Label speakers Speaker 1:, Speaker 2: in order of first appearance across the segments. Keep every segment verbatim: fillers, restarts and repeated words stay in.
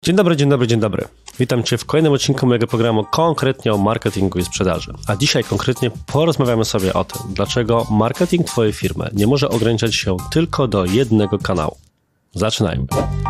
Speaker 1: Dzień dobry, dzień dobry, dzień dobry. Witam Cię w kolejnym odcinku mojego programu konkretnie o marketingu i sprzedaży. A dzisiaj konkretnie porozmawiamy sobie o tym, dlaczego marketing Twojej firmy nie może ograniczać się tylko do jednego kanału. Zaczynajmy.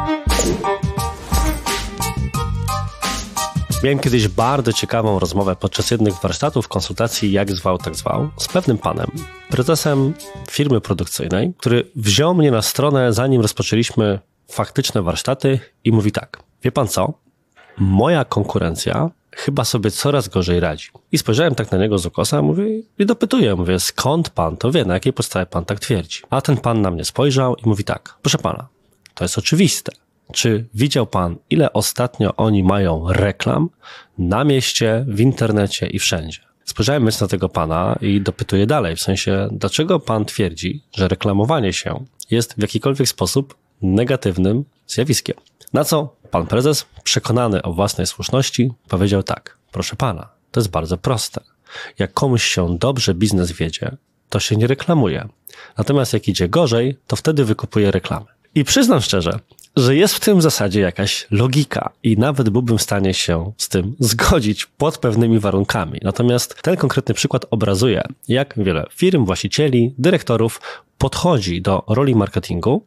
Speaker 1: Miałem kiedyś bardzo ciekawą rozmowę podczas jednych warsztatów, konsultacji, jak zwał, tak zwał, z pewnym panem, prezesem firmy produkcyjnej, który wziął mnie na stronę, zanim rozpoczęliśmy faktyczne warsztaty i mówi tak: wie pan co? Moja konkurencja chyba sobie coraz gorzej radzi. I spojrzałem tak na niego z ukosa, mówię, i dopytuję, mówię, skąd pan to wie, na jakiej podstawie pan tak twierdzi? A ten pan na mnie spojrzał i mówi tak: proszę pana, to jest oczywiste. Czy widział pan, ile ostatnio oni mają reklam na mieście, w internecie i wszędzie? Spojrzałem więc na tego pana i dopytuję dalej, w sensie, dlaczego pan twierdzi, że reklamowanie się jest w jakikolwiek sposób negatywnym zjawiskiem? Na co pan prezes, przekonany o własnej słuszności, powiedział tak: proszę pana, to jest bardzo proste. Jak komuś się dobrze biznes wiedzie, to się nie reklamuje. Natomiast jak idzie gorzej, to wtedy wykupuje reklamy. I przyznam szczerze, że jest w tym w zasadzie jakaś logika i nawet byłbym w stanie się z tym zgodzić pod pewnymi warunkami. Natomiast ten konkretny przykład obrazuje, jak wiele firm, właścicieli, dyrektorów podchodzi do roli marketingu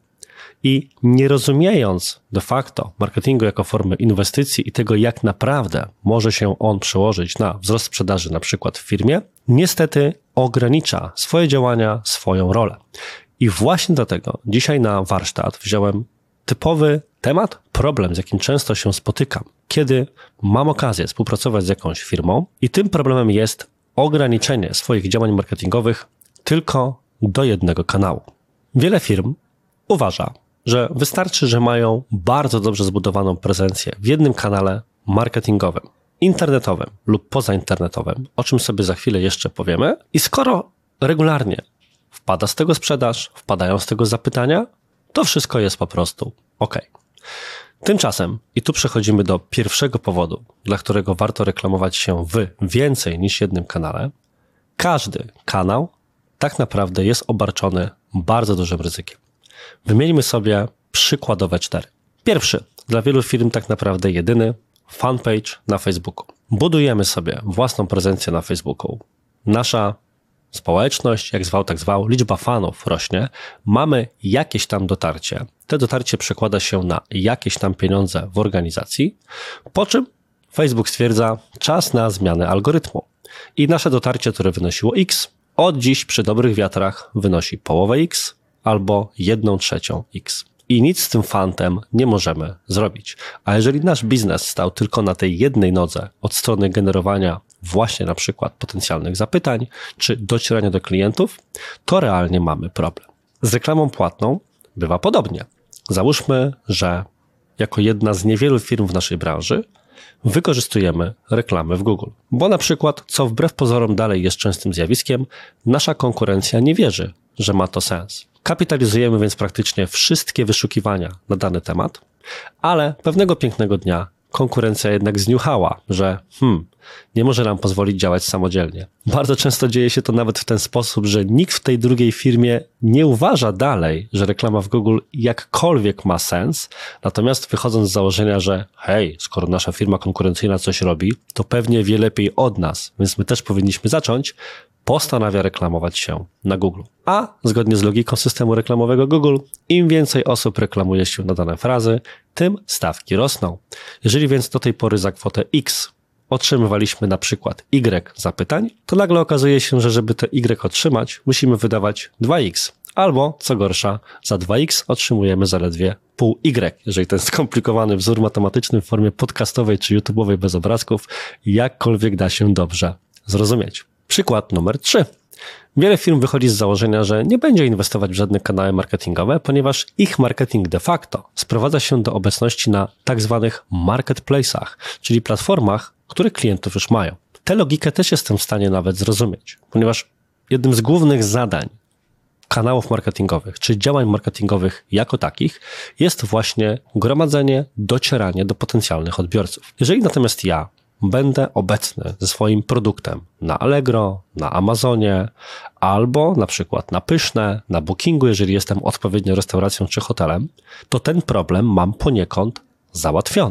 Speaker 1: i nie rozumiejąc de facto marketingu jako formy inwestycji i tego, jak naprawdę może się on przełożyć na wzrost sprzedaży na przykład w firmie, niestety ogranicza swoje działania, swoją rolę. I właśnie dlatego dzisiaj na warsztat wziąłem typowy temat, problem, z jakim często się spotykam, kiedy mam okazję współpracować z jakąś firmą i tym problemem jest ograniczenie swoich działań marketingowych tylko do jednego kanału. Wiele firm uważa, że wystarczy, że mają bardzo dobrze zbudowaną prezencję w jednym kanale marketingowym, internetowym lub pozainternetowym, o czym sobie za chwilę jeszcze powiemy. I skoro regularnie wpada z tego sprzedaż, wpadają z tego zapytania, to wszystko jest po prostu ok. Tymczasem, i tu przechodzimy do pierwszego powodu, dla którego warto reklamować się w więcej niż jednym kanale, każdy kanał tak naprawdę jest obarczony bardzo dużym ryzykiem. Wymieńmy sobie przykładowe cztery. Pierwszy, dla wielu firm tak naprawdę jedyny, fanpage na Facebooku. Budujemy sobie własną prezencję na Facebooku. Nasza społeczność, jak zwał, tak zwał, liczba fanów rośnie, mamy jakieś tam dotarcie. To dotarcie przekłada się na jakieś tam pieniądze w organizacji, po czym Facebook stwierdza czas na zmianę algorytmu. I nasze dotarcie, które wynosiło X, od dziś przy dobrych wiatrach wynosi połowę X albo jedną trzecią X. I nic z tym fantem nie możemy zrobić. A jeżeli nasz biznes stał tylko na tej jednej nodze od strony generowania właśnie na przykład potencjalnych zapytań, czy docierania do klientów, to realnie mamy problem. Z reklamą płatną bywa podobnie. Załóżmy, że jako jedna z niewielu firm w naszej branży wykorzystujemy reklamy w Google. Bo na przykład, co wbrew pozorom dalej jest częstym zjawiskiem, nasza konkurencja nie wierzy, że ma to sens. Kapitalizujemy więc praktycznie wszystkie wyszukiwania na dany temat, ale pewnego pięknego dnia konkurencja jednak zniuchała, że hmm, nie może nam pozwolić działać samodzielnie. Bardzo często dzieje się to nawet w ten sposób, że nikt w tej drugiej firmie nie uważa dalej, że reklama w Google jakkolwiek ma sens, natomiast wychodząc z założenia, że hej, skoro nasza firma konkurencyjna coś robi, to pewnie wie lepiej od nas, więc my też powinniśmy zacząć, postanawia reklamować się na Google. A zgodnie z logiką systemu reklamowego Google, im więcej osób reklamuje się na dane frazy, tym stawki rosną. Jeżeli więc do tej pory za kwotę X otrzymywaliśmy na przykład Y zapytań, to nagle okazuje się, że żeby te Y otrzymać, musimy wydawać dwa X. Albo, co gorsza, za dwa X otrzymujemy zaledwie pół Y, jeżeli ten skomplikowany wzór matematyczny w formie podcastowej czy YouTube'owej bez obrazków jakkolwiek da się dobrze zrozumieć. Przykład numer trzy. Wiele firm wychodzi z założenia, że nie będzie inwestować w żadne kanały marketingowe, ponieważ ich marketing de facto sprowadza się do obecności na tak zwanych marketplace'ach, czyli platformach, które klientów już mają. Tę logikę też jestem w stanie nawet zrozumieć, ponieważ jednym z głównych zadań kanałów marketingowych, czy działań marketingowych jako takich, jest właśnie gromadzenie, docieranie do potencjalnych odbiorców. Jeżeli natomiast ja będę obecny ze swoim produktem na Allegro, na Amazonie, albo na przykład na Pyszne, na Bookingu, jeżeli jestem odpowiednią restauracją czy hotelem, to ten problem mam poniekąd załatwiony.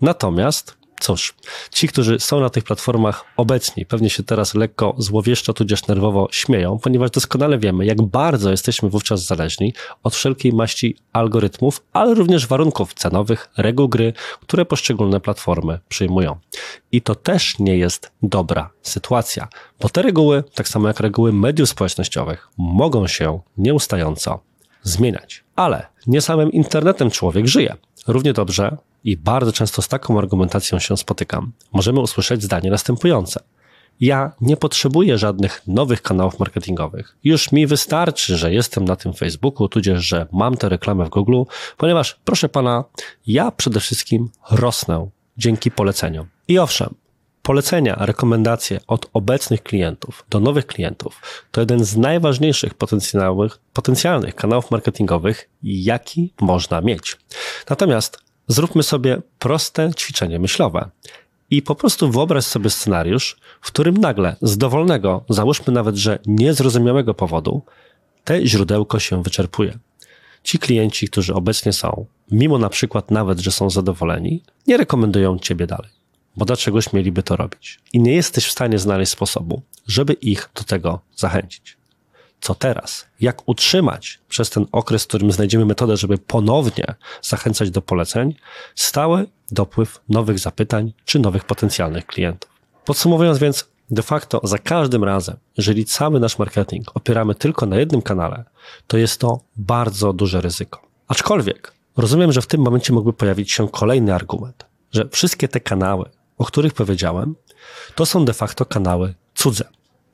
Speaker 1: Natomiast, cóż, ci, którzy są na tych platformach obecni, pewnie się teraz lekko złowieszczo tudzież nerwowo śmieją, ponieważ doskonale wiemy, jak bardzo jesteśmy wówczas zależni od wszelkiej maści algorytmów, ale również warunków cenowych, reguł gry, które poszczególne platformy przyjmują. I to też nie jest dobra sytuacja, bo te reguły, tak samo jak reguły mediów społecznościowych, mogą się nieustająco zmieniać. Ale nie samym internetem człowiek żyje. Równie dobrze i bardzo często z taką argumentacją się spotykam. Możemy usłyszeć zdanie następujące. Ja nie potrzebuję żadnych nowych kanałów marketingowych. Już mi wystarczy, że jestem na tym Facebooku, tudzież, że mam tę reklamę w Google, ponieważ, proszę pana, ja przede wszystkim rosnę dzięki poleceniom. I owszem, polecenia, rekomendacje od obecnych klientów do nowych klientów to jeden z najważniejszych potencjalnych, potencjalnych kanałów marketingowych, jaki można mieć. Natomiast zróbmy sobie proste ćwiczenie myślowe i po prostu wyobraź sobie scenariusz, w którym nagle z dowolnego, załóżmy nawet, że niezrozumiałego powodu, te źródełko się wyczerpuje. Ci klienci, którzy obecnie są, mimo na przykład nawet, że są zadowoleni, nie rekomendują ciebie dalej, bo dlaczegoś mieliby to robić. I nie jesteś w stanie znaleźć sposobu, żeby ich do tego zachęcić. Co teraz? Jak utrzymać przez ten okres, w którym znajdziemy metodę, żeby ponownie zachęcać do poleceń, stały dopływ nowych zapytań czy nowych potencjalnych klientów? Podsumowując więc, de facto za każdym razem, jeżeli cały nasz marketing opieramy tylko na jednym kanale, to jest to bardzo duże ryzyko. Aczkolwiek rozumiem, że w tym momencie mógłby pojawić się kolejny argument, że wszystkie te kanały, o których powiedziałem, to są de facto kanały cudze.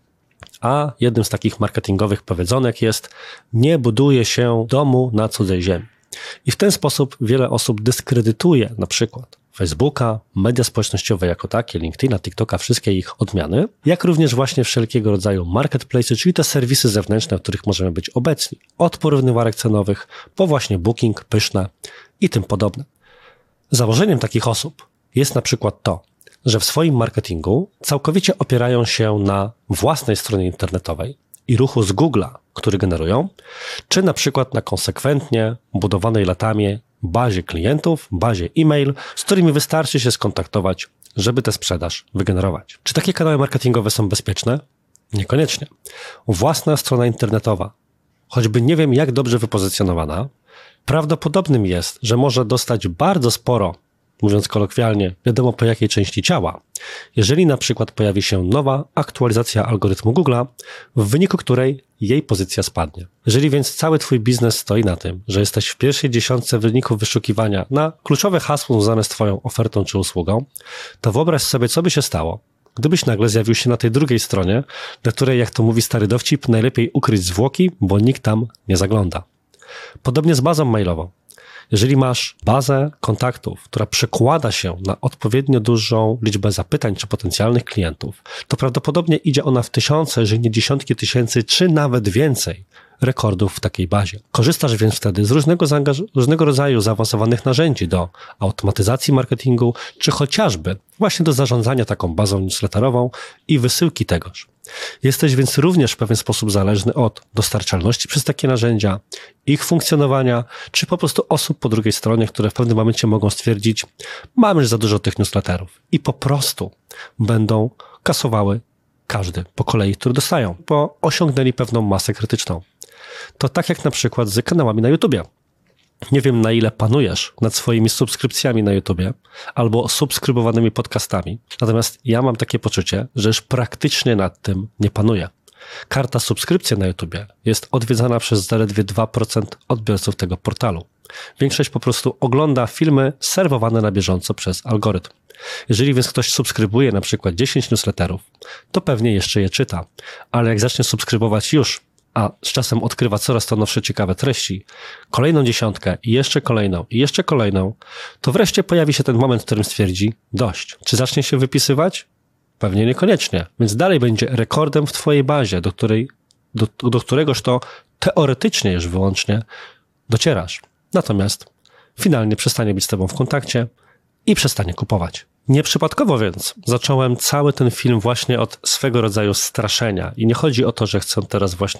Speaker 1: A jednym z takich marketingowych powiedzonek jest: nie buduje się domu na cudzej ziemi. I w ten sposób wiele osób dyskredytuje na przykład Facebooka, media społecznościowe jako takie, LinkedIna, TikToka, wszystkie ich odmiany, jak również właśnie wszelkiego rodzaju marketplace, czyli te serwisy zewnętrzne, w których możemy być obecni. Od porównywarek cenowych po właśnie Booking, Pyszne i tym podobne. Założeniem takich osób jest na przykład to, że w swoim marketingu całkowicie opierają się na własnej stronie internetowej i ruchu z Google'a, który generują, czy na przykład na konsekwentnie budowanej latami bazie klientów, bazie e-mail, z którymi wystarczy się skontaktować, żeby tę sprzedaż wygenerować. Czy takie kanały marketingowe są bezpieczne? Niekoniecznie. Własna strona internetowa, choćby nie wiem jak dobrze wypozycjonowana, prawdopodobnym jest, że może dostać bardzo sporo, mówiąc kolokwialnie, wiadomo po jakiej części ciała, jeżeli na przykład pojawi się nowa aktualizacja algorytmu Google'a, w wyniku której jej pozycja spadnie. Jeżeli więc cały twój biznes stoi na tym, że jesteś w pierwszej dziesiątce wyników wyszukiwania na kluczowe hasło związane z twoją ofertą czy usługą, to wyobraź sobie, co by się stało, gdybyś nagle zjawił się na tej drugiej stronie, na której, jak to mówi stary dowcip, najlepiej ukryć zwłoki, bo nikt tam nie zagląda. Podobnie z bazą mailową. Jeżeli masz bazę kontaktów, która przekłada się na odpowiednio dużą liczbę zapytań czy potencjalnych klientów, to prawdopodobnie idzie ona w tysiące, jeżeli nie dziesiątki tysięcy, czy nawet więcej rekordów w takiej bazie. Korzystasz więc wtedy z różnego, zaangaż- różnego rodzaju zaawansowanych narzędzi do automatyzacji marketingu, czy chociażby właśnie do zarządzania taką bazą newsletterową i wysyłki tegoż. Jesteś więc również w pewien sposób zależny od dostarczalności przez takie narzędzia, ich funkcjonowania, czy po prostu osób po drugiej stronie, które w pewnym momencie mogą stwierdzić: mamy już za dużo tych newsletterów i po prostu będą kasowały każdy po kolei, który dostają, bo osiągnęli pewną masę krytyczną. To tak jak na przykład z kanałami na YouTubie. Nie wiem, na ile panujesz nad swoimi subskrypcjami na YouTubie albo subskrybowanymi podcastami, natomiast ja mam takie poczucie, że już praktycznie nad tym nie panuję. Karta subskrypcja na YouTubie jest odwiedzana przez zaledwie dwa procent odbiorców tego portalu. Większość po prostu ogląda filmy serwowane na bieżąco przez algorytm. Jeżeli więc ktoś subskrybuje na przykład dziesięć newsletterów, to pewnie jeszcze je czyta, ale jak zacznie subskrybować już, a z czasem odkrywa coraz to nowsze ciekawe treści, kolejną dziesiątkę i jeszcze kolejną i jeszcze kolejną, to wreszcie pojawi się ten moment, w którym stwierdzi: dość. Czy zacznie się wypisywać? Pewnie niekoniecznie, więc dalej będzie rekordem w twojej bazie, do której, do, do któregoż to teoretycznie już wyłącznie docierasz. Natomiast finalnie przestanie być z tobą w kontakcie i przestanie kupować. Nieprzypadkowo więc zacząłem cały ten film właśnie od swego rodzaju straszenia. I nie chodzi o to, że chcę teraz właśnie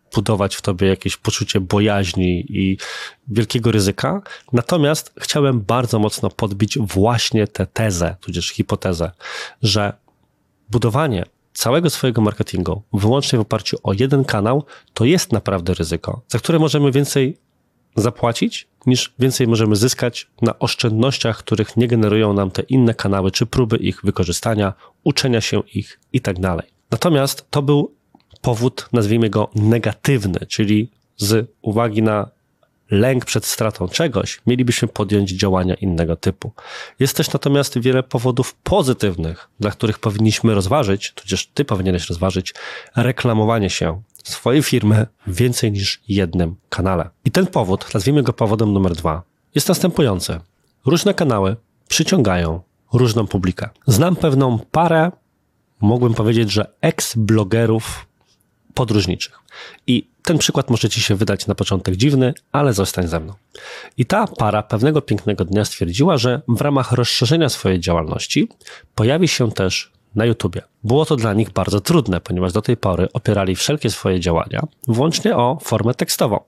Speaker 1: budować w tobie jakieś poczucie bojaźni i wielkiego ryzyka. Natomiast chciałem bardzo mocno podbić właśnie tę tezę, tudzież hipotezę, że budowanie całego swojego marketingu wyłącznie w oparciu o jeden kanał to jest naprawdę ryzyko, za które możemy więcej zapłacić, niż więcej możemy zyskać na oszczędnościach, których nie generują nam te inne kanały, czy próby ich wykorzystania, uczenia się ich i tak dalej. Natomiast to był powód, nazwijmy go negatywny, czyli z uwagi na lęk przed stratą czegoś, mielibyśmy podjąć działania innego typu. Jest też natomiast wiele powodów pozytywnych, dla których powinniśmy rozważyć, tudzież ty powinieneś rozważyć, reklamowanie się swojej firmy w więcej niż jednym kanale. I ten powód, nazwijmy go powodem numer dwa, jest następujący. Różne kanały przyciągają różną publikę. Znam pewną parę, mógłbym powiedzieć, że ex-blogerów podróżniczych. I ten przykład może ci się wydać na początek dziwny, ale zostań ze mną. I ta para pewnego pięknego dnia stwierdziła, że w ramach rozszerzenia swojej działalności pojawi się też na YouTubie. Było to dla nich bardzo trudne, ponieważ do tej pory opierali wszelkie swoje działania wyłącznie o formę tekstową,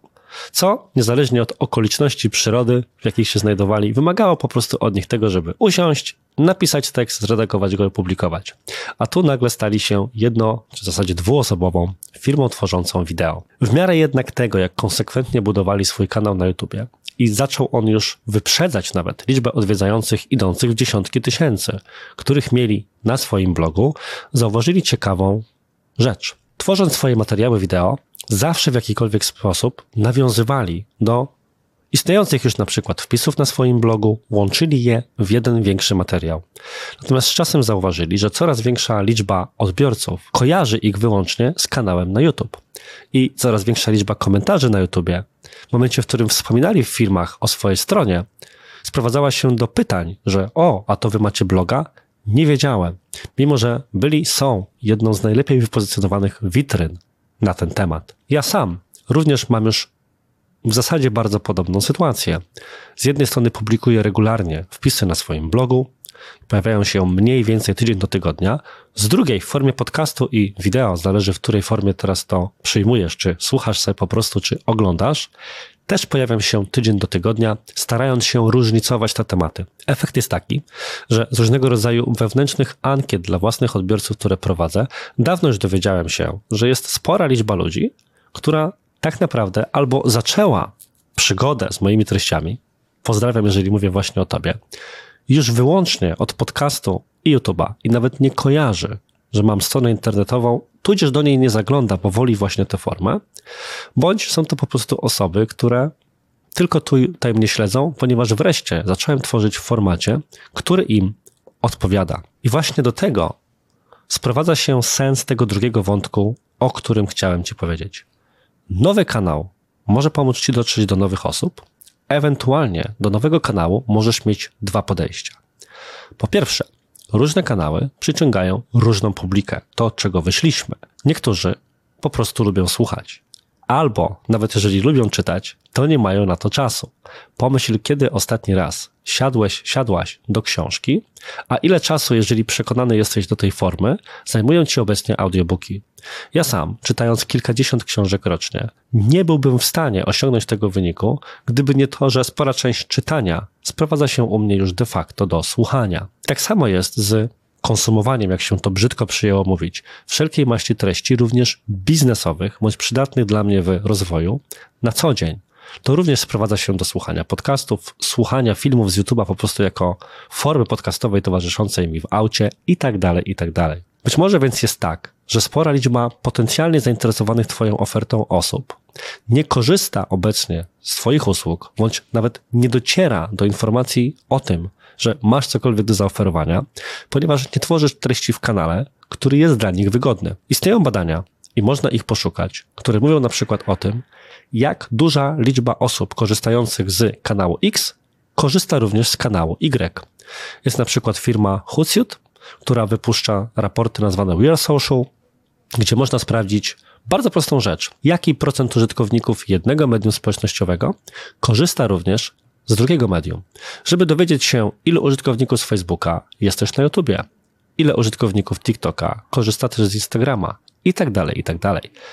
Speaker 1: co niezależnie od okoliczności przyrody, w jakich się znajdowali, wymagało po prostu od nich tego, żeby usiąść, napisać tekst, zredagować go i publikować. A tu nagle stali się jedno, czy w zasadzie dwuosobową firmą tworzącą wideo. W miarę jednak tego, jak konsekwentnie budowali swój kanał na YouTubie i zaczął on już wyprzedzać nawet liczbę odwiedzających idących w dziesiątki tysięcy, których mieli na swoim blogu, zauważyli ciekawą rzecz. Tworząc swoje materiały wideo, zawsze w jakikolwiek sposób nawiązywali do istniejących już na przykład wpisów na swoim blogu, łączyli je w jeden większy materiał. Natomiast z czasem zauważyli, że coraz większa liczba odbiorców kojarzy ich wyłącznie z kanałem na YouTube. I coraz większa liczba komentarzy na YouTubie, w momencie, w którym wspominali w filmach o swojej stronie, sprowadzała się do pytań, że o, a to wy macie bloga? Nie wiedziałem. Mimo że byli, są jedną z najlepiej wypozycjonowanych witryn na ten temat. Ja sam również mam już w zasadzie bardzo podobną sytuację. Z jednej strony publikuję regularnie wpisy na swoim blogu, pojawiają się mniej więcej tydzień do tygodnia, z drugiej w formie podcastu i wideo, zależy w której formie teraz to przyjmujesz, czy słuchasz sobie po prostu, czy oglądasz, też pojawiam się tydzień do tygodnia, starając się różnicować te tematy. Efekt jest taki, że z różnego rodzaju wewnętrznych ankiet dla własnych odbiorców, które prowadzę, dawno już dowiedziałem się, że jest spora liczba ludzi, która tak naprawdę albo zaczęła przygodę z moimi treściami, pozdrawiam, jeżeli mówię właśnie o tobie, już wyłącznie od podcastu i YouTube'a i nawet nie kojarzy, że mam stronę internetową, tudzież do niej nie zagląda, bo woli właśnie tę formę, bądź są to po prostu osoby, które tylko tutaj mnie śledzą, ponieważ wreszcie zacząłem tworzyć w formacie, który im odpowiada. I właśnie do tego sprowadza się sens tego drugiego wątku, o którym chciałem ci powiedzieć. Nowy kanał może pomóc ci dotrzeć do nowych osób. Ewentualnie do nowego kanału możesz mieć dwa podejścia. Po pierwsze, różne kanały przyciągają różną publikę. To, od czego wyszliśmy. Niektórzy po prostu lubią słuchać. Albo, nawet jeżeli lubią czytać, to nie mają na to czasu. Pomyśl, kiedy ostatni raz siadłeś, siadłaś do książki, a ile czasu, jeżeli przekonany jesteś do tej formy, zajmują ci obecnie audiobooki. Ja sam, czytając kilkadziesiąt książek rocznie, nie byłbym w stanie osiągnąć tego wyniku, gdyby nie to, że spora część czytania sprowadza się u mnie już de facto do słuchania. Tak samo jest z konsumowaniem, jak się to brzydko przyjęło mówić, wszelkiej maści treści, również biznesowych, bądź przydatnych dla mnie w rozwoju, na co dzień. To również sprowadza się do słuchania podcastów, słuchania filmów z YouTube'a po prostu jako formy podcastowej towarzyszącej mi w aucie i tak dalej, i tak dalej. Być może więc jest tak, że spora liczba potencjalnie zainteresowanych twoją ofertą osób nie korzysta obecnie z twoich usług, bądź nawet nie dociera do informacji o tym, że masz cokolwiek do zaoferowania, ponieważ nie tworzysz treści w kanale, który jest dla nich wygodny. Istnieją badania i można ich poszukać, które mówią na przykład o tym, jak duża liczba osób korzystających z kanału X korzysta również z kanału Y. Jest na przykład firma Hootsuite, która wypuszcza raporty nazwane We Are Social, gdzie można sprawdzić bardzo prostą rzecz. Jaki procent użytkowników jednego medium społecznościowego korzysta również z drugiego medium. Żeby dowiedzieć się, ilu użytkowników z Facebooka jest też na YouTubie, ile użytkowników TikToka korzysta też z Instagrama i tak dalej, i tak dalej.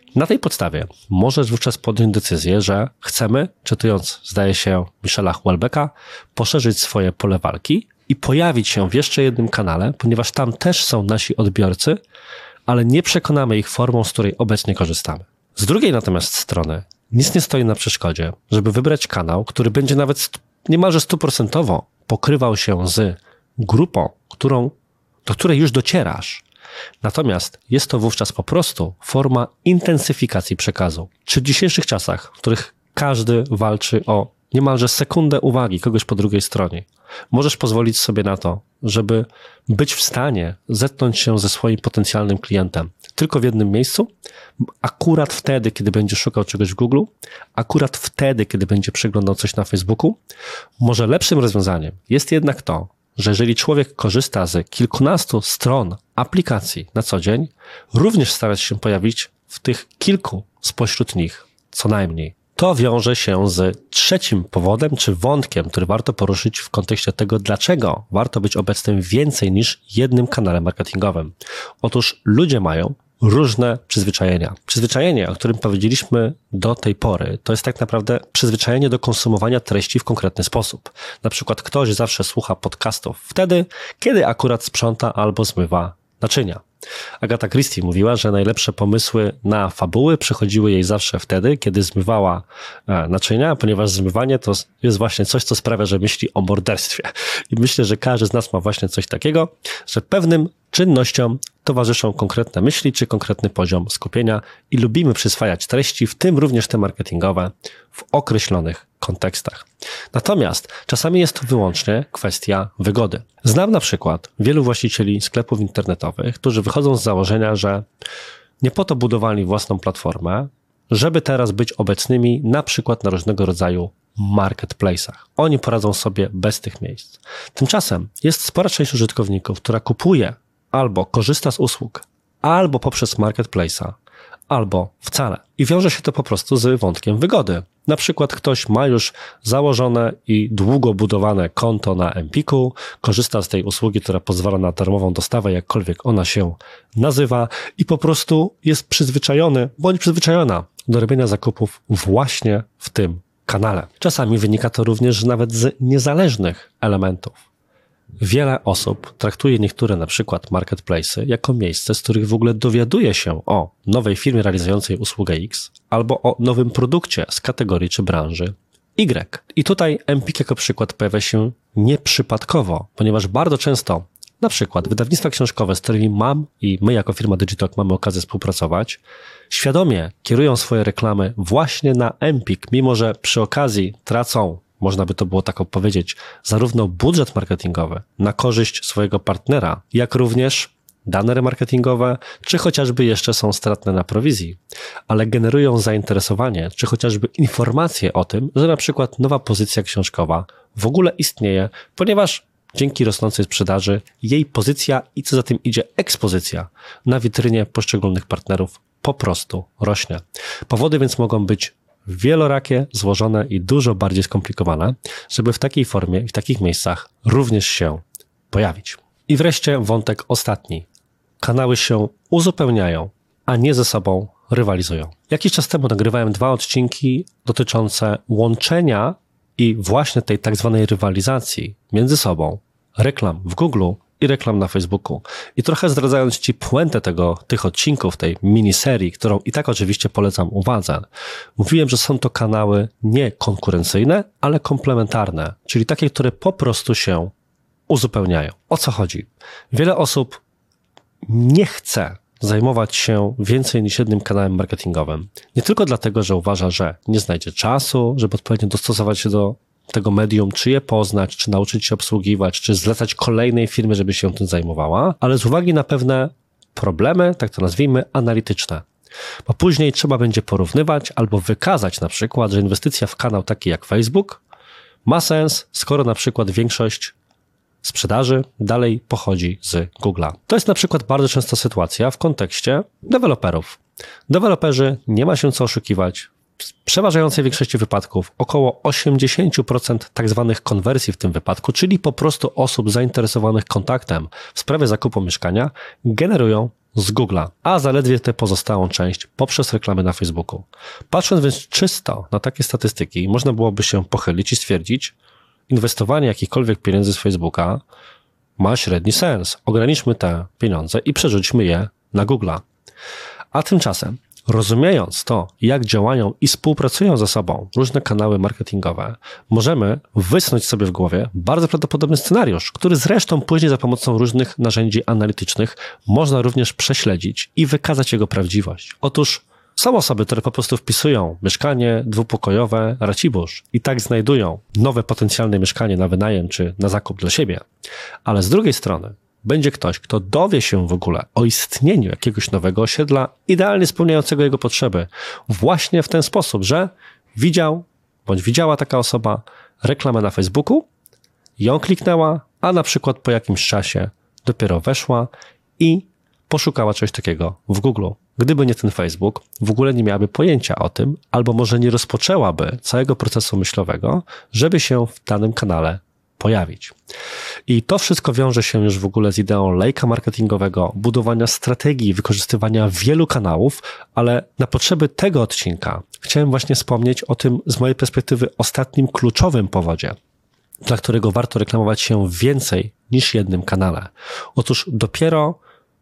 Speaker 1: Na tej podstawie możesz wówczas podjąć decyzję, że chcemy, czytując, zdaje się, Michela Houellebecqa, poszerzyć swoje pole walki i pojawić się w jeszcze jednym kanale, ponieważ tam też są nasi odbiorcy, ale nie przekonamy ich formą, z której obecnie korzystamy. Z drugiej natomiast strony nic nie stoi na przeszkodzie, żeby wybrać kanał, który będzie nawet niemalże stuprocentowo pokrywał się z grupą, którą, do której już docierasz. Natomiast jest to wówczas po prostu forma intensyfikacji przekazu. Czy w dzisiejszych czasach, w których każdy walczy o niemalże sekundę uwagi kogoś po drugiej stronie, możesz pozwolić sobie na to, żeby być w stanie zetknąć się ze swoim potencjalnym klientem tylko w jednym miejscu, akurat wtedy, kiedy będzie szukał czegoś w Google, akurat wtedy, kiedy będzie przeglądał coś na Facebooku. Może lepszym rozwiązaniem jest jednak to, że jeżeli człowiek korzysta z kilkunastu stron aplikacji na co dzień, również starać się pojawić w tych kilku spośród nich co najmniej. To wiąże się z trzecim powodem czy wątkiem, który warto poruszyć w kontekście tego, dlaczego warto być obecnym w więcej niż jednym kanale marketingowym. Otóż ludzie mają różne przyzwyczajenia. Przyzwyczajenie, o którym powiedzieliśmy do tej pory, to jest tak naprawdę przyzwyczajenie do konsumowania treści w konkretny sposób. Na przykład ktoś zawsze słucha podcastów wtedy, kiedy akurat sprząta albo zmywa naczynia. Agatha Christie mówiła, że najlepsze pomysły na fabuły przychodziły jej zawsze wtedy, kiedy zmywała naczynia, ponieważ zmywanie to jest właśnie coś, co sprawia, że myśli o morderstwie. I myślę, że każdy z nas ma właśnie coś takiego, że pewnym czynnościom towarzyszą konkretne myśli czy konkretny poziom skupienia i lubimy przyswajać treści, w tym również te marketingowe, w określonych kontekstach. Natomiast czasami jest to wyłącznie kwestia wygody. Znam na przykład wielu właścicieli sklepów internetowych, którzy wychodzą z założenia, że nie po to budowali własną platformę, żeby teraz być obecnymi na przykład na różnego rodzaju marketplace'ach. Oni poradzą sobie bez tych miejsc. Tymczasem jest spora część użytkowników, która kupuje albo korzysta z usług, albo poprzez marketplace'a, albo wcale. I wiąże się to po prostu z wątkiem wygody. Na przykład ktoś ma już założone i długo budowane konto na Empiku, korzysta z tej usługi, która pozwala na darmową dostawę, jakkolwiek ona się nazywa, i po prostu jest przyzwyczajony, bądź przyzwyczajona do robienia zakupów właśnie w tym kanale. Czasami wynika to również nawet z niezależnych elementów. Wiele osób traktuje niektóre na przykład marketplace'y jako miejsce, z których w ogóle dowiaduje się o nowej firmie realizującej usługę X albo o nowym produkcie z kategorii czy branży Y. I tutaj Empik jako przykład pojawia się nieprzypadkowo, ponieważ bardzo często na przykład wydawnictwa książkowe, z którymi mam i my jako firma Digitalk mamy okazję współpracować, świadomie kierują swoje reklamy właśnie na Empik, mimo że przy okazji tracą, można by to było tak powiedzieć, zarówno budżet marketingowy na korzyść swojego partnera, jak również dane remarketingowe, czy chociażby jeszcze są stratne na prowizji, ale generują zainteresowanie, czy chociażby informacje o tym, że na przykład nowa pozycja książkowa w ogóle istnieje, ponieważ dzięki rosnącej sprzedaży jej pozycja i co za tym idzie ekspozycja na witrynie poszczególnych partnerów po prostu rośnie. Powody więc mogą być wielorakie, złożone i dużo bardziej skomplikowane, żeby w takiej formie i w takich miejscach również się pojawić. I wreszcie wątek ostatni. Kanały się uzupełniają, a nie ze sobą rywalizują. Jakiś czas temu nagrywałem dwa odcinki dotyczące łączenia i właśnie tej tak zwanej rywalizacji między sobą reklam w Google i reklam na Facebooku. I trochę zdradzając Ci puentę tego, tych odcinków, tej miniserii, którą i tak oczywiście polecam uwadze, mówiłem, że są to kanały nie konkurencyjne, ale komplementarne, czyli takie, które po prostu się uzupełniają. O co chodzi? Wiele osób nie chce zajmować się więcej niż jednym kanałem marketingowym. Nie tylko dlatego, że uważa, że nie znajdzie czasu, żeby odpowiednio dostosować się do tego medium, czy je poznać, czy nauczyć się obsługiwać, czy zlecać kolejnej firmie, żeby się tym zajmowała, ale z uwagi na pewne problemy, tak to nazwijmy, analityczne. Bo później trzeba będzie porównywać albo wykazać na przykład, że inwestycja w kanał taki jak Facebook ma sens, skoro na przykład większość sprzedaży dalej pochodzi z Google'a. To jest na przykład bardzo częsta sytuacja w kontekście deweloperów. Deweloperzy, nie ma się co oszukiwać, w przeważającej większości wypadków około osiemdziesiąt procent tak zwanych konwersji w tym wypadku, czyli po prostu osób zainteresowanych kontaktem w sprawie zakupu mieszkania, generują z Google'a, a zaledwie tę pozostałą część poprzez reklamy na Facebooku. Patrząc więc czysto na takie statystyki, można byłoby się pochylić i stwierdzić, inwestowanie jakichkolwiek pieniędzy z Facebooka ma średni sens. Ograniczmy te pieniądze i przerzućmy je na Google'a. A tymczasem, rozumiejąc to, jak działają i współpracują ze sobą różne kanały marketingowe, możemy wysnuć sobie w głowie bardzo prawdopodobny scenariusz, który zresztą później za pomocą różnych narzędzi analitycznych można również prześledzić i wykazać jego prawdziwość. Otóż są osoby, które po prostu wpisują mieszkanie dwupokojowe Racibórz i tak znajdują nowe potencjalne mieszkanie na wynajem czy na zakup dla siebie. Ale z drugiej strony będzie ktoś, kto dowie się w ogóle o istnieniu jakiegoś nowego osiedla, idealnie spełniającego jego potrzeby, właśnie w ten sposób, że widział bądź widziała taka osoba reklamę na Facebooku, ją kliknęła, a na przykład po jakimś czasie dopiero weszła i poszukała czegoś takiego w Google. Gdyby nie ten Facebook, w ogóle nie miałaby pojęcia o tym, albo może nie rozpoczęłaby całego procesu myślowego, żeby się w danym kanale pojawić. I to wszystko wiąże się już w ogóle z ideą lejka marketingowego, budowania strategii, wykorzystywania wielu kanałów, ale na potrzeby tego odcinka chciałem właśnie wspomnieć o tym z mojej perspektywy ostatnim kluczowym powodzie, dla którego warto reklamować się więcej niż jednym kanale. Otóż dopiero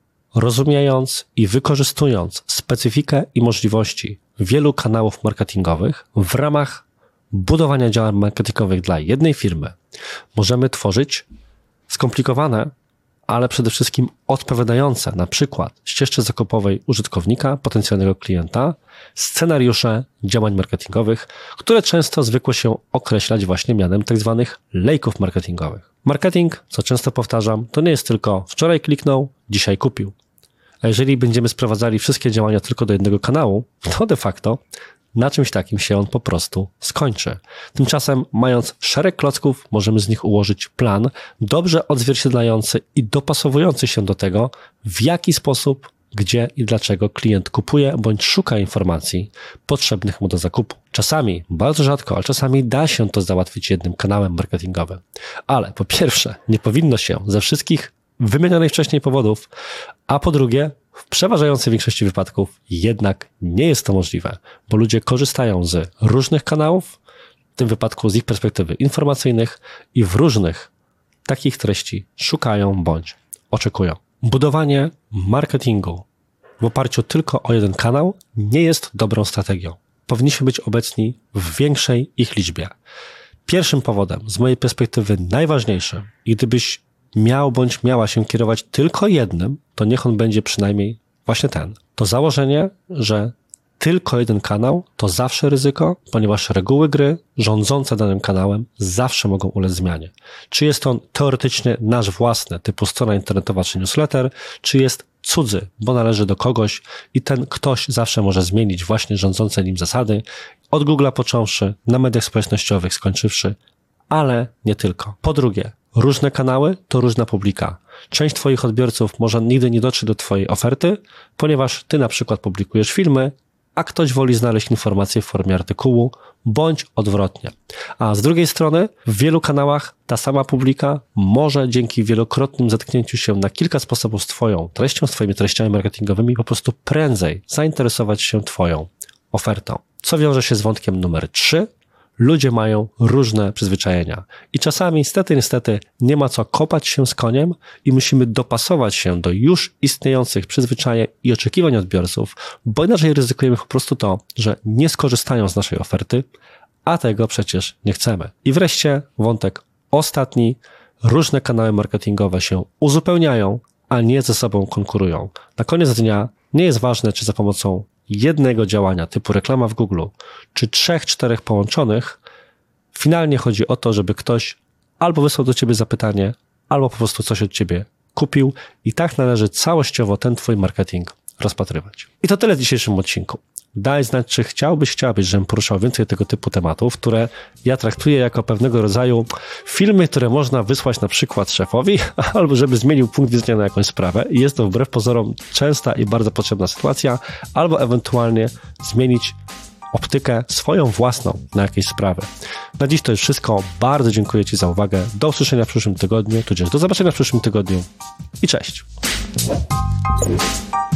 Speaker 1: rozumiejąc i wykorzystując specyfikę i możliwości wielu kanałów marketingowych w ramach budowania działań marketingowych dla jednej firmy, możemy tworzyć skomplikowane, ale przede wszystkim odpowiadające na przykład ścieżce zakupowej użytkownika, potencjalnego klienta, scenariusze działań marketingowych, które często zwykło się określać właśnie mianem tak zwanych lejków marketingowych. Marketing, co często powtarzam, to nie jest tylko wczoraj kliknął, dzisiaj kupił. A jeżeli będziemy sprowadzali wszystkie działania tylko do jednego kanału, to de facto na czymś takim się on po prostu skończy. Tymczasem, mając szereg klocków, możemy z nich ułożyć plan dobrze odzwierciedlający i dopasowujący się do tego, w jaki sposób, gdzie i dlaczego klient kupuje bądź szuka informacji potrzebnych mu do zakupu. Czasami, bardzo rzadko, ale czasami da się to załatwić jednym kanałem marketingowym. Ale po pierwsze, nie powinno się ze wszystkich wymienionych wcześniej powodów, a po drugie, w przeważającej większości wypadków jednak nie jest to możliwe, bo ludzie korzystają z różnych kanałów, w tym wypadku z ich perspektywy informacyjnych i w różnych takich treści szukają bądź oczekują. Budowanie marketingu w oparciu tylko o jeden kanał nie jest dobrą strategią. Powinniśmy być obecni w większej ich liczbie. Pierwszym powodem, z mojej perspektywy najważniejszym, i gdybyś miał bądź miała się kierować tylko jednym, to niech on będzie przynajmniej właśnie ten. To założenie, że tylko jeden kanał to zawsze ryzyko, ponieważ reguły gry rządzące danym kanałem zawsze mogą ulec zmianie. Czy jest on teoretycznie nasz własny, typu strona internetowa czy newsletter, czy jest cudzy, bo należy do kogoś i ten ktoś zawsze może zmienić właśnie rządzące nim zasady, od Google'a począwszy, na mediach społecznościowych skończywszy, ale nie tylko. Po drugie, różne kanały to różna publika. Część twoich odbiorców może nigdy nie dotrze do twojej oferty, ponieważ ty na przykład publikujesz filmy, a ktoś woli znaleźć informacje w formie artykułu, bądź odwrotnie. A z drugiej strony w wielu kanałach ta sama publika może dzięki wielokrotnym zetknięciu się na kilka sposobów z twoją treścią, z twoimi treściami marketingowymi po prostu prędzej zainteresować się twoją ofertą. Co wiąże się z wątkiem numer trzy? Ludzie mają różne przyzwyczajenia i czasami niestety, niestety nie ma co kopać się z koniem i musimy dopasować się do już istniejących przyzwyczajeń i oczekiwań odbiorców, bo inaczej ryzykujemy po prostu to, że nie skorzystają z naszej oferty, a tego przecież nie chcemy. I wreszcie wątek ostatni. Różne kanały marketingowe się uzupełniają, a nie ze sobą konkurują. Na koniec dnia nie jest ważne, czy za pomocą jednego działania typu reklama w Google, czy trzech, czterech połączonych, finalnie chodzi o to, żeby ktoś albo wysłał do ciebie zapytanie, albo po prostu coś od ciebie kupił i tak należy całościowo ten twój marketing rozpatrywać. I to tyle w dzisiejszym odcinku. Daj znać, czy chciałbyś, chciałabyś, żebym poruszał więcej tego typu tematów, które ja traktuję jako pewnego rodzaju filmy, które można wysłać na przykład szefowi, albo żeby zmienił punkt widzenia na jakąś sprawę. I jest to wbrew pozorom częsta i bardzo potrzebna sytuacja, albo ewentualnie zmienić optykę swoją własną na jakieś sprawy. Na dziś to już wszystko. Bardzo dziękuję ci za uwagę. Do usłyszenia w przyszłym tygodniu, tudzież do zobaczenia w przyszłym tygodniu i cześć.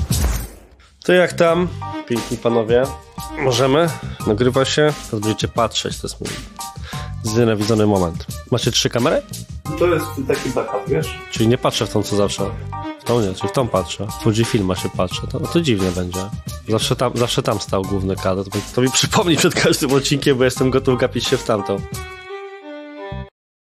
Speaker 1: To jak tam, piękni panowie? Możemy? Nagrywa się? Teraz będziecie patrzeć, to jest mój znienawidzony moment. Macie trzy kamery?
Speaker 2: To jest taki backup, wiesz?
Speaker 1: Czyli nie patrzę w tą, co zawsze. W tą nie, czyli w tą patrzę. W Fujifilma się patrzę. To, to dziwnie będzie. Zawsze tam, zawsze tam stał główny kadr. To, to mi przypomni przed każdym odcinkiem, bo jestem gotów gapić się w tamtą.